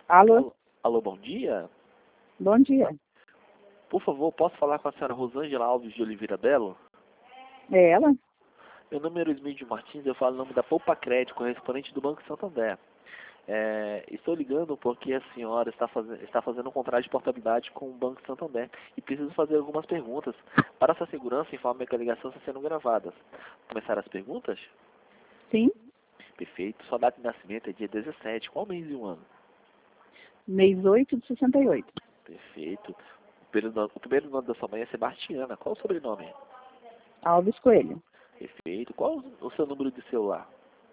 Alô? Alô, alô, bom dia. Bom dia. Por favor, posso falar com a senhora Rosângela Alves de Oliveira Belo? É ela? Meu nome é Erosmídio Martins, eu falo em nome da Poupa Crédito, correspondente do Banco Santander. Estou ligando porque a senhora está fazendo um contrato de portabilidade com o Banco Santander e preciso fazer algumas perguntas. Para essa segurança, informe que a ligação está sendo gravada. Começar as perguntas? Sim. Perfeito. Sua data de nascimento é dia 17. Qual mês e o ano? Mês 8 de 68. Perfeito. O primeiro nome da sua mãe é Sebastiana. Qual o sobrenome? Alves Coelho. Perfeito. Qual o seu número de celular?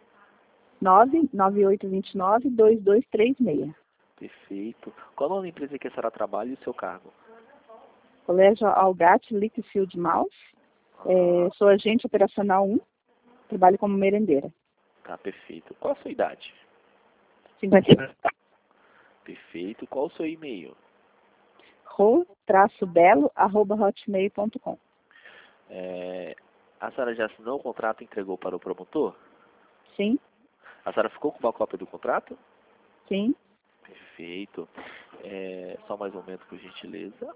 99829-2236. Perfeito. Qual o nome da empresa que a senhora trabalha e o seu cargo? Colégio Algate Lickfield Mouse. Sou agente operacional 1. Trabalho como merendeira. Tá, perfeito. Qual a sua idade? 50. Perfeito. Qual o seu e-mail? ro-belo@hotmail.com. A senhora já assinou o contrato e entregou para o promotor? Sim. A senhora ficou com uma cópia do contrato? Sim. Perfeito. Só mais um momento, por gentileza.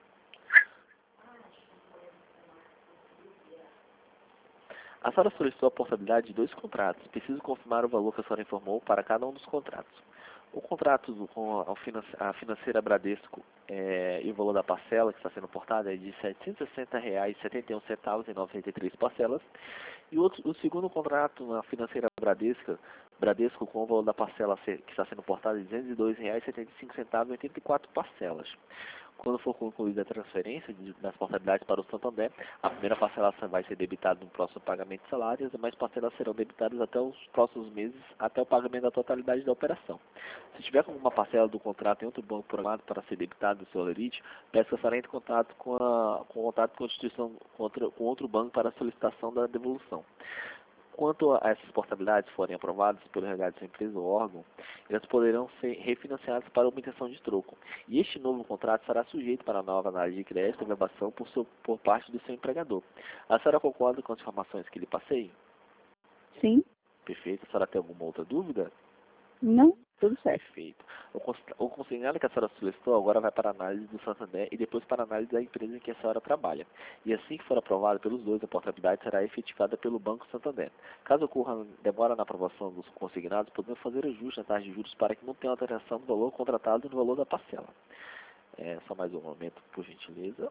A senhora solicitou a portabilidade de 2 contratos. Preciso confirmar o valor que a senhora informou para cada um dos contratos. O contrato com a financeira Bradesco e o valor da parcela que está sendo portada é de R$ 760,71 em 93 parcelas. E o segundo contrato na financeira Bradesco com o valor da parcela que está sendo portada é de R$ 202,75 em 84 parcelas. Quando for concluída a transferência das portabilidades para o Santander, a primeira parcela vai ser debitada no próximo pagamento de salário e as demais parcelas serão debitadas até os próximos meses, até o pagamento da totalidade da operação. Se tiver alguma parcela do contrato em outro banco programado para ser debitado do seu Alerite, peço que a senhora entre em contato com a instituição, com outro banco para a solicitação da devolução. Quanto a essas portabilidades forem aprovadas pelo RH dessa empresa ou órgão, elas poderão ser refinanciadas para obtenção de troco. E este novo contrato será sujeito para a nova análise de crédito e aprovação por parte do seu empregador. A senhora concorda com as informações que lhe passei? Sim. Perfeito. A senhora tem alguma outra dúvida? Não. Tudo certo. Perfeito. O consignado que a senhora solicitou agora vai para a análise do Santander e depois para a análise da empresa em que a senhora trabalha. E assim que for aprovada pelos dois, a portabilidade será efetivada pelo Banco Santander. Caso ocorra demora na aprovação dos consignados, podemos fazer ajuste na taxa de juros para que não tenha alteração do valor contratado e do valor da parcela. Só mais um momento, por gentileza.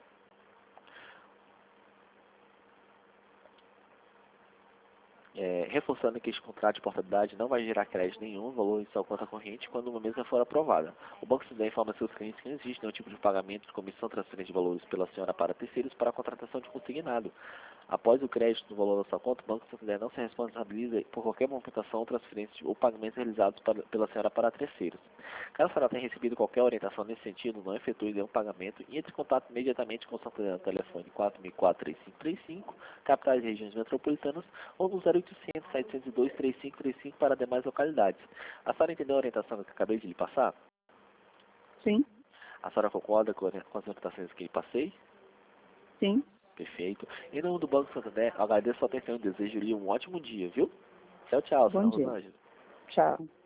Reforçando que este contrato de portabilidade não vai gerar crédito nenhum, valor em sua conta corrente, quando uma mesma for aprovada. O Banco Santander informa seus clientes que não existe nenhum tipo de pagamento de comissão transferência de valores pela senhora para terceiros para a contratação de consignado. Após o crédito do valor da sua conta, o Banco Santander não se responsabiliza por qualquer movimentação, transferência ou pagamentos realizados pela senhora para terceiros. Caso a senhora tenha recebido qualquer orientação nesse sentido, não efetue nenhum pagamento e entre em contato imediatamente com o Santander no telefone 4.004-3535, capitais e regiões metropolitanas, ou no 0800-702-3535 para demais localidades. A senhora entendeu a orientação que eu acabei de lhe passar? Sim. A senhora concorda com as orientações que lhe passei? Sim. Perfeito. Em nome do Banco Santander, agradeço a sua atenção e desejo-lhe um ótimo dia, viu? Tchau, tchau, Bom senhora dia. Rosângela. Tchau.